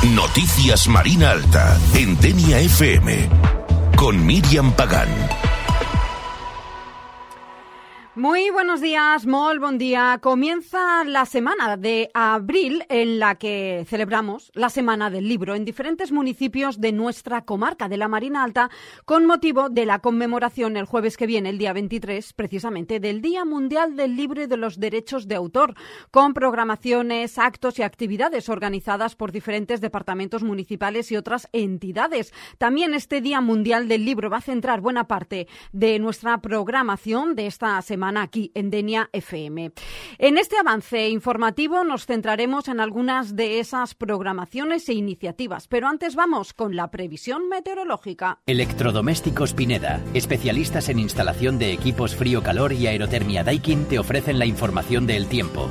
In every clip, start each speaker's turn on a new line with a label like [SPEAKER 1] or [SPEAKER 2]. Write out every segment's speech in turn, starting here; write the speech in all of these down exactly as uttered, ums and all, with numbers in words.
[SPEAKER 1] Noticias Marina Alta, en Denia F M, con Miriam Pagán.
[SPEAKER 2] Muy buenos días, molt bon día. Comienza la semana de abril en la que celebramos la Semana del Libro en diferentes municipios de nuestra comarca de la Marina Alta con motivo de la conmemoración el jueves que viene, el día veintitrés, precisamente del Día Mundial del Libro y de los Derechos de Autor, con programaciones, actos y actividades organizadas por diferentes departamentos municipales y otras entidades. También este Día Mundial del Libro va a centrar buena parte de nuestra programación de esta semana aquí en Denia F M. En este avance informativo nos centraremos en algunas de esas programaciones e iniciativas, pero antes vamos con la previsión meteorológica.
[SPEAKER 3] Electrodomésticos Pineda, especialistas en instalación de equipos frío-calor y aerotermia Daikin, te ofrecen la información del tiempo.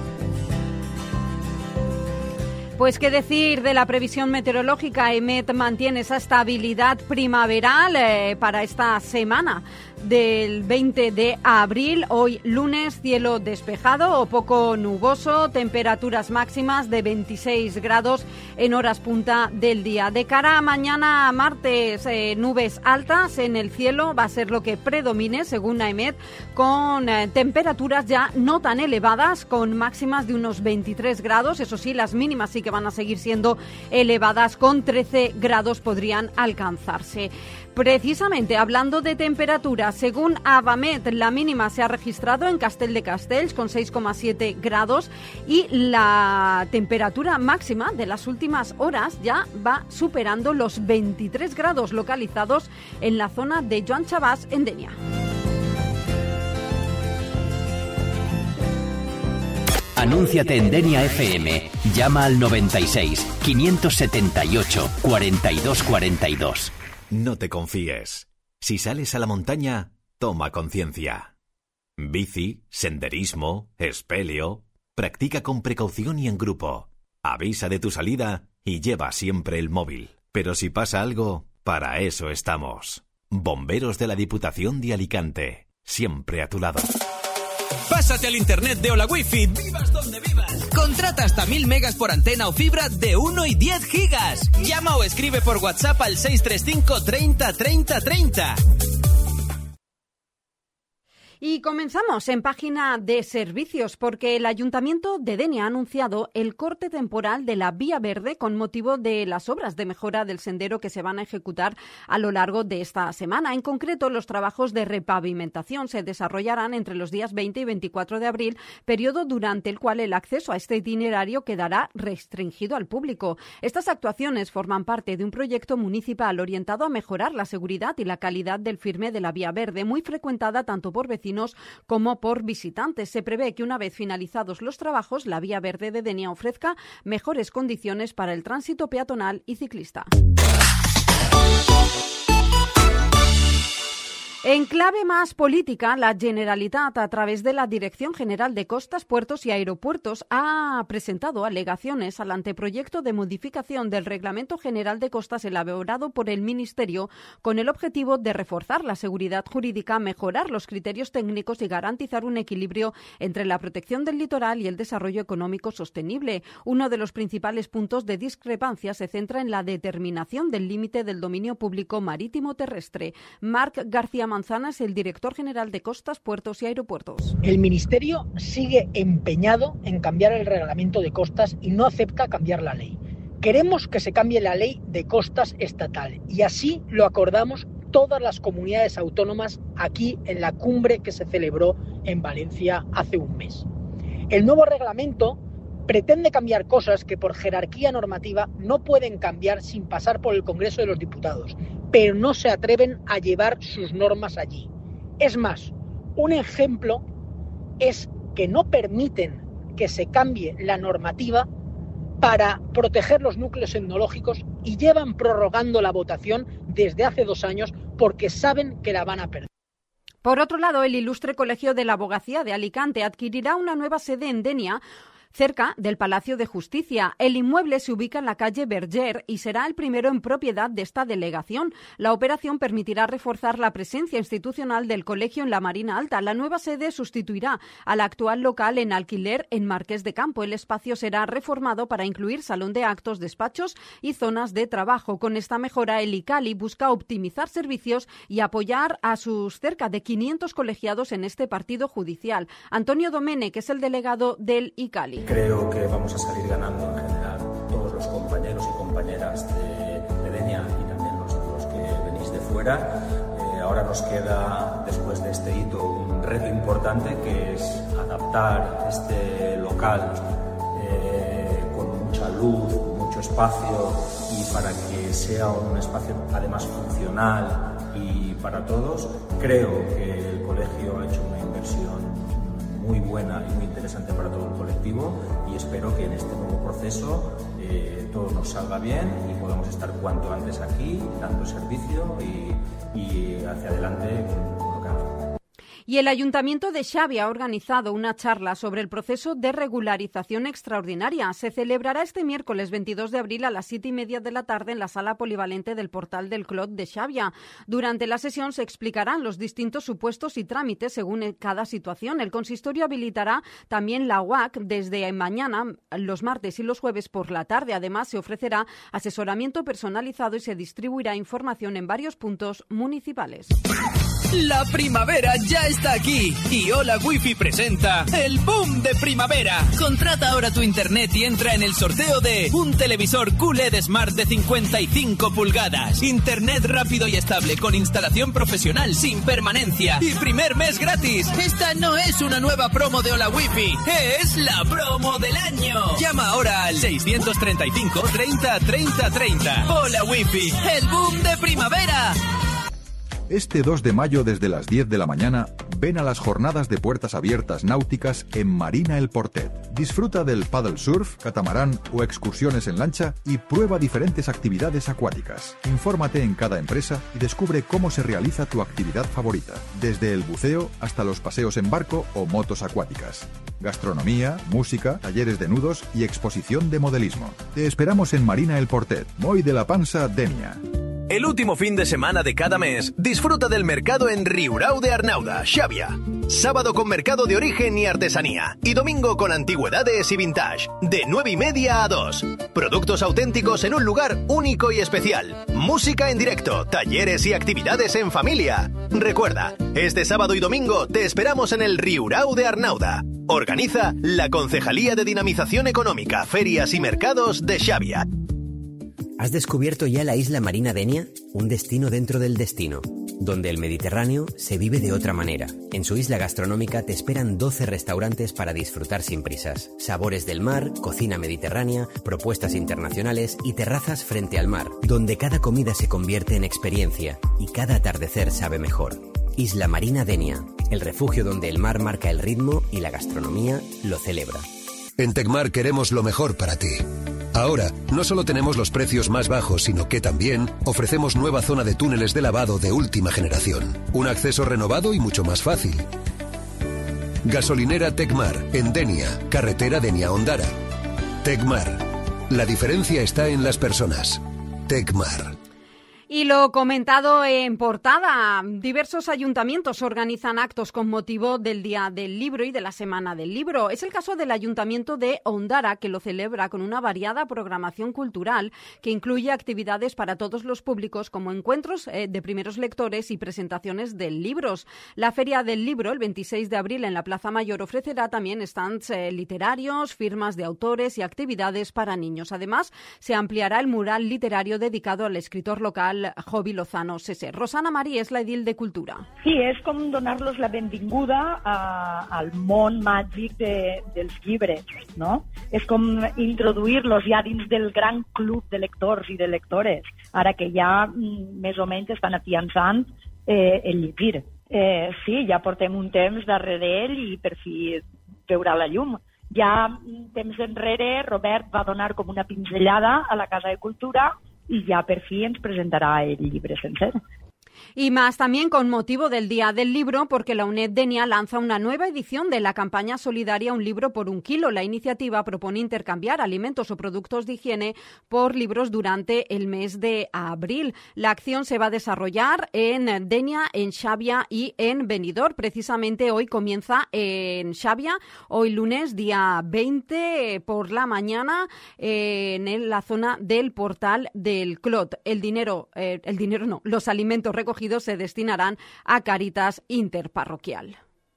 [SPEAKER 2] Pues qué decir de la previsión meteorológica. EMET mantiene esa estabilidad primaveral eh, para esta semana del veinte de abril. Hoy lunes, cielo despejado o poco nuboso, temperaturas máximas de veintiséis grados en horas punta del día. De cara a mañana martes, eh, nubes altas en el cielo va a ser lo que predomine según la EMET, con eh, temperaturas ya no tan elevadas, con máximas de unos veintitrés grados. Eso sí, las mínimas sí que van a seguir siendo elevadas, con trece grados podrían alcanzarse. Precisamente hablando de temperaturas, según Avamet, la mínima se ha registrado en Castell de Castells con seis coma siete grados y la temperatura máxima de las últimas horas ya va superando los veintitrés grados, localizados en la zona de Joan Chabás, en Denia.
[SPEAKER 3] Anúnciate en Denia F M. Llama al noventa y seis, quinientos setenta y ocho, cuarenta y dos cuarenta y dos.
[SPEAKER 4] No te confíes. Si sales a la montaña, toma conciencia. Bici, senderismo, espeleo. Practica con precaución y en grupo. Avisa de tu salida y lleva siempre el móvil. Pero si pasa algo, para eso estamos. Bomberos de la Diputación de Alicante. Siempre a tu lado.
[SPEAKER 5] Pásate al internet de Hola Wifi, vivas donde vivas. Contrata hasta mil megas por antena o fibra de uno y diez gigas. Llama o escribe por WhatsApp al seis tres cinco, treinta, treinta, treinta.
[SPEAKER 2] Y comenzamos en página de servicios, porque el Ayuntamiento de Denia ha anunciado el corte temporal de la vía verde con motivo de las obras de mejora del sendero que se van a ejecutar a lo largo de esta semana. En concreto, los trabajos de repavimentación se desarrollarán entre los días veinte y veinticuatro de abril, periodo durante el cual el acceso a este itinerario quedará restringido al público. Estas actuaciones forman parte de un proyecto municipal orientado a mejorar la seguridad y la calidad del firme de la vía verde, muy frecuentada tanto por vecinos como por visitantes. Se prevé que una vez finalizados los trabajos, la vía verde de Denia ofrezca mejores condiciones para el tránsito peatonal y ciclista. En clave más política, la Generalitat, a través de la Dirección General de Costas, Puertos y Aeropuertos, ha presentado alegaciones al anteproyecto de modificación del Reglamento General de Costas elaborado por el Ministerio con el objetivo de reforzar la seguridad jurídica, mejorar los criterios técnicos y garantizar un equilibrio entre la protección del litoral y el desarrollo económico sostenible. Uno de los principales puntos de discrepancia se centra en la determinación del límite del dominio público marítimo terrestre. Marc García Manzana es el director general de Costas, Puertos y Aeropuertos.
[SPEAKER 6] El Ministerio sigue empeñado en cambiar el reglamento de costas y no acepta cambiar la ley. Queremos que se cambie la ley de costas estatal y así lo acordamos todas las comunidades autónomas aquí en la cumbre que se celebró en Valencia hace un mes. El nuevo reglamento pretende cambiar cosas que por jerarquía normativa no pueden cambiar sin pasar por el Congreso de los Diputados, pero no se atreven a llevar sus normas allí. Es más, un ejemplo es que no permiten que se cambie la normativa para proteger los núcleos etnológicos y llevan prorrogando la votación desde hace dos años porque saben que la van a perder.
[SPEAKER 2] Por otro lado, el Ilustre Colegio de la Abogacía de Alicante adquirirá una nueva sede en Denia, cerca del Palacio de Justicia. El inmueble se ubica en la calle Berger y será el primero en propiedad de esta delegación. La operación permitirá reforzar la presencia institucional del colegio en la Marina Alta. La nueva sede sustituirá al actual local en alquiler en Marqués de Campo. El espacio será reformado para incluir salón de actos, despachos y zonas de trabajo. Con esta mejora, el ICALI busca optimizar servicios y apoyar a sus cerca de quinientos colegiados en este partido judicial. Antonio Domene, que es el delegado del ICALI.
[SPEAKER 7] Creo que vamos a salir ganando en general todos los compañeros y compañeras de, de Denia y también los, los que venís de fuera. Eh, ahora nos queda, después de este hito, un reto importante que es adaptar este local eh, con mucha luz, mucho espacio y para que sea un espacio además funcional y para todos. Creo que el colegio ha hecho una inversión muy buena y muy interesante para todo el colectivo y espero que en este nuevo proceso eh, todo nos salga bien y podamos estar cuanto antes aquí dando servicio y, y hacia adelante con lo que hace.
[SPEAKER 2] Y el Ayuntamiento de Xavia ha organizado una charla sobre el proceso de regularización extraordinaria. Se celebrará este miércoles veintidós de abril a las siete y media de la tarde en la sala polivalente del Portal del Clot de Xavia. Durante la sesión se explicarán los distintos supuestos y trámites según cada situación. El consistorio habilitará también la U A C desde mañana, los martes y los jueves por la tarde. Además, se ofrecerá asesoramiento personalizado y se distribuirá información en varios puntos municipales.
[SPEAKER 5] La primavera ya está aquí y Hola Wifi presenta el boom de primavera. Contrata ahora tu internet y entra en el sorteo de un televisor Q L E D Smart de cincuenta y cinco pulgadas, internet rápido y estable con instalación profesional sin permanencia y primer mes gratis. Esta no es una nueva promo de Hola Wifi, es la promo del año. Llama ahora al seiscientos treinta y cinco treinta treinta treinta. Hola Wifi, el boom de primavera.
[SPEAKER 8] Este dos de mayo desde las diez de la mañana, ven a las jornadas de puertas abiertas náuticas en Marina El Portet. Disfruta del paddle surf, catamarán o excursiones en lancha y prueba diferentes actividades acuáticas. Infórmate en cada empresa y descubre cómo se realiza tu actividad favorita, desde el buceo hasta los paseos en barco o motos acuáticas. Gastronomía, música, talleres de nudos y exposición de modelismo. Te esperamos en Marina El Portet, Moy de la Pansa, Denia.
[SPEAKER 9] El último fin de semana de cada mes, disfruta del mercado en Riurau de Arnauda, Xavia. Sábado con mercado de origen y artesanía. Y domingo con antigüedades y vintage. De nueve y media a dos. Productos auténticos en un lugar único y especial. Música en directo, talleres y actividades en familia. Recuerda, este sábado y domingo te esperamos en el Riurau de Arnauda. Organiza la Concejalía de Dinamización Económica, Ferias y Mercados de Xavia.
[SPEAKER 10] ¿Has descubierto ya la isla marina Denia? Un destino dentro del destino, donde el Mediterráneo se vive de otra manera. En su isla gastronómica te esperan doce restaurantes para disfrutar sin prisas. Sabores del mar, cocina mediterránea, propuestas internacionales y terrazas frente al mar, donde cada comida se convierte en experiencia y cada atardecer sabe mejor. Isla Marina Denia, el refugio donde el mar marca el ritmo y la gastronomía lo celebra.
[SPEAKER 11] En Tecmar queremos lo mejor para ti. Ahora, no solo tenemos los precios más bajos, sino que también ofrecemos nueva zona de túneles de lavado de última generación. Un acceso renovado y mucho más fácil. Gasolinera Tecmar, en Denia, carretera Denia-Ondara. Tecmar. La diferencia está en las personas. Tecmar.
[SPEAKER 2] Y lo comentado en portada, diversos ayuntamientos organizan actos con motivo del Día del Libro y de la Semana del Libro. Es el caso del Ayuntamiento de Ondara, que lo celebra con una variada programación cultural que incluye actividades para todos los públicos, como encuentros eh, de primeros lectores y presentaciones de libros. La Feria del Libro, el veintiséis de abril en la Plaza Mayor, ofrecerá también stands eh, literarios, firmas de autores y actividades para niños. Además, se ampliará el mural literario dedicado al escritor local Jovi Lozano Sese. Rosana Marí és la edil de Cultura.
[SPEAKER 12] Sí, és com donar-los la benvinguda a, al món màgic de, dels llibres, no? És com introduir-los ja dins del gran club de lectors i de lectores, ara que ja més o menys estan afiançant eh, el llegir. Eh, sí, ja portem un temps darrere ell i per fi veurà la llum. Ja temps enrere Robert va donar com una pinzellada a la Casa de Cultura i ja per fi ens presentarà el llibre sencer.
[SPEAKER 2] Y más también con motivo del Día del Libro, porque la UNED Denia lanza una nueva edición de la campaña solidaria Un libro por un kilo. La iniciativa propone intercambiar alimentos o productos de higiene por libros durante el mes de abril. La acción se va a desarrollar en Denia, en Xàbia y en Benidorm. Precisamente hoy comienza en Xàbia, hoy lunes, día veinte por la mañana, eh, en la zona del Portal del Clot. El dinero, eh, el dinero no, los alimentos recogidos se destinarán a Càritas Interparroquial.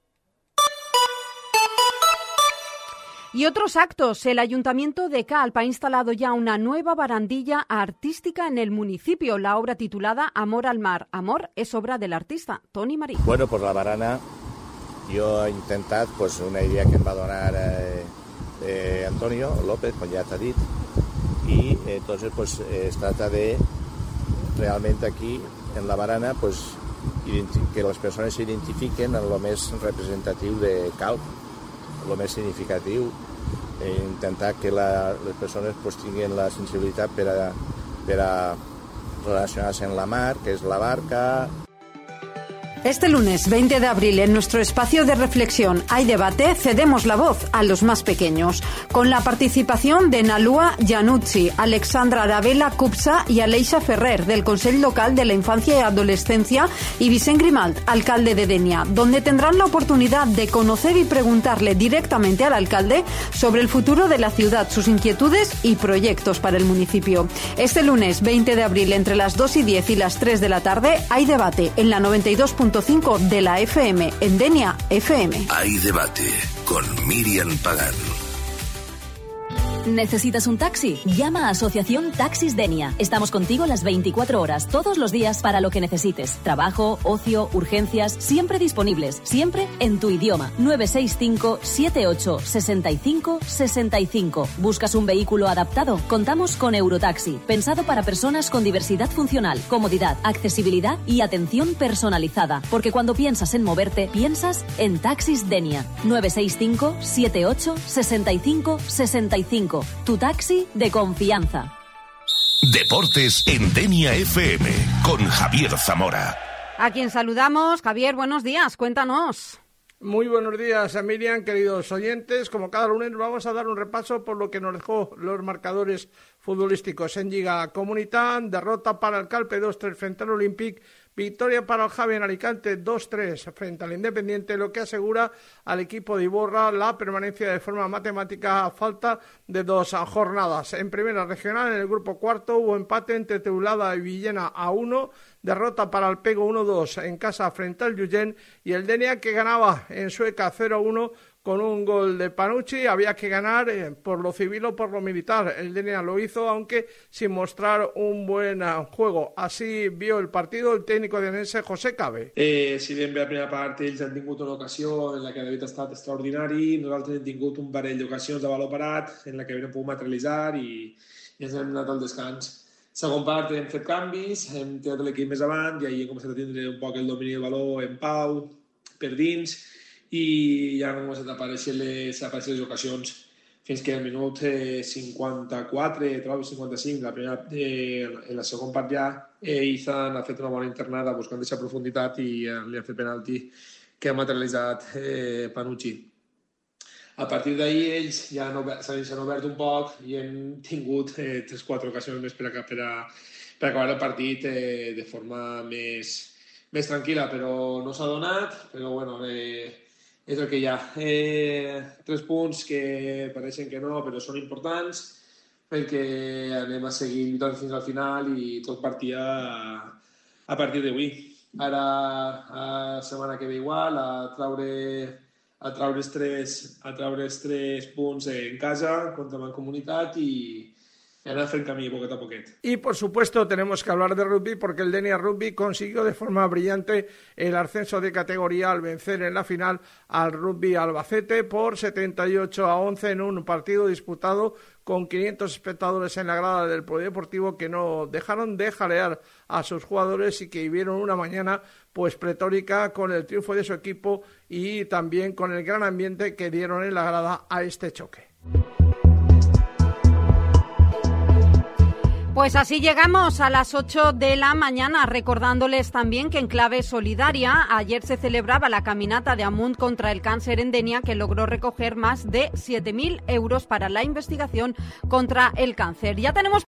[SPEAKER 2] Y otros actos. El Ayuntamiento de Calp ha instalado ya una nueva barandilla artística en el municipio. La obra titulada Amor al mar. Amor es obra del artista Toni Marí.
[SPEAKER 13] Bueno, pues la barana jo he intentat pues, una idea que em va donar eh, eh, Antonio López, com ja t'ha dit, i eh, entonces pues, eh, es trata de realmente aquí en la barana pues, que les persones s'identifiquen en el més representatiu de Calp, el més significatiu, e intentar que la, les persones pues, tinguin la sensibilitat per a, per a relacionar-se amb la mar, que és la barca.
[SPEAKER 2] Este lunes veinte de abril, en nuestro espacio de reflexión Hay Debate, cedemos la voz a los más pequeños, con la participación de Nalua Januzzi, Alexandra Arabella Cupsa y Aleixa Ferrer, del Consell Local de la Infancia y Adolescencia, y Vicent Grimalt, alcalde de Denia, donde tendrán la oportunidad de conocer y preguntarle directamente al alcalde sobre el futuro de la ciudad, sus inquietudes y proyectos para el municipio. Este lunes veinte de abril, entre las dos y diez y las tres de la tarde, Hay Debate, en la noventa y dos punto cinco de la F M, en Denia F M.
[SPEAKER 1] Hay Debate con Miriam Pagán.
[SPEAKER 14] ¿Necesitas un taxi? Llama a Asociación Taxis Denia. Estamos contigo las veinticuatro horas, todos los días, para lo que necesites. Trabajo, ocio, urgencias, siempre disponibles, siempre en tu idioma. nueve seis cinco, siete ocho, seis cinco, seis cinco. ¿Buscas un vehículo adaptado? Contamos con Eurotaxi, pensado para personas con diversidad funcional, comodidad, accesibilidad y atención personalizada. Porque cuando piensas en moverte, piensas en Taxis Denia. nueve seis cinco, siete ocho, seis cinco, seis cinco. Tu taxi de confianza.
[SPEAKER 1] Deportes en Denia F M con Javier Zamora.
[SPEAKER 2] A quien saludamos. Javier, buenos días, cuéntanos.
[SPEAKER 15] Muy buenos días a Miriam, queridos oyentes. Como cada lunes vamos a dar un repaso por lo que nos dejó los marcadores futbolísticos en Lliga Comunitat. Derrota para el Calpe dos tres frente al Olímpic. Victoria para el Javi en Alicante dos tres frente al Independiente, lo que asegura al equipo de Iborra la permanencia de forma matemática a falta de dos jornadas. En primera regional, en el grupo cuarto, hubo empate entre Teulada y Villena a uno, derrota para el Pego uno dos en casa frente al Llugent, y el Denia, que ganaba en Sueca cero uno con un gol de Panucci. Había que ganar eh, por lo civil o por lo militar. El Denia lo hizo, aunque sin mostrar un buen uh, juego. Así vio el partido el técnico dienense José Cabe.
[SPEAKER 16] Eh, si bé en la primera part ells han tingut una ocasió en la que David ha estat extraordinari, nosaltres hem tingut un parell d'ocasions de valor parat en la que hem pogut materialitzar i, i ens hem anat al descans. Segon part hem fet canvis, hem tirat l'equip més avant i ahir hem començat a tindre un poc el domini del valor en pau, per dins, i ja han començat a aparèixer les, a aparèixer les ocasions fins que al minut eh, cinquanta-quatre, trobo cinquanta-cinc, la primera, eh, en la segon part ja, eh, Izan ha fet una bona internada buscant aquesta profunditat i eh, li ha fet penalti que ha materialitzat eh, Panucci. A partir d'ahir ells ja s'han obert un poc i hem tingut eh, tres o quatre ocasions més per, a, per, a, per acabar el partit eh, de forma més, més tranquil·la, però no s'ha donat, però bueno, eh, és el que hi ha. Eh, tres punts que pareixen que no, però són importants perquè anem a seguir lluitant fins al final i tot partia a, a partir d'avui. Ara, a setmana que ve igual, a traure, a traure, els tres, a traure els tres punts en casa contra la comunitat i anar fent camí poquet a poquet.
[SPEAKER 15] Y por supuesto tenemos que hablar de rugby, porque el Denia Rugby consiguió de forma brillante el ascenso de categoría al vencer en la final al Rugby Albacete por setenta y ocho a once en un partido disputado con quinientos espectadores en la grada del polideportivo, que no dejaron de jalear a sus jugadores y que vivieron una mañana pues pletórica con el triunfo de su equipo y también con el gran ambiente que dieron en la grada a este choque.
[SPEAKER 2] Pues así llegamos a las ocho de la mañana, recordándoles también que en clave solidaria ayer se celebraba la caminata de Amunt contra el cáncer en Denia, que logró recoger más de siete mil euros para la investigación contra el cáncer. Ya tenemos